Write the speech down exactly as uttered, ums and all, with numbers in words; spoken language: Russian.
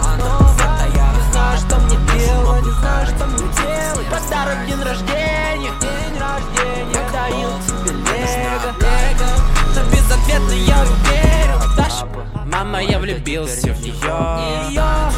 снова. Не знаю, что мне делать, не знаю, что мне делать. Подарок день рождения, день рождения. Я дарил тебе лего, но безответно я уверен. Мама, я влюбился в нее.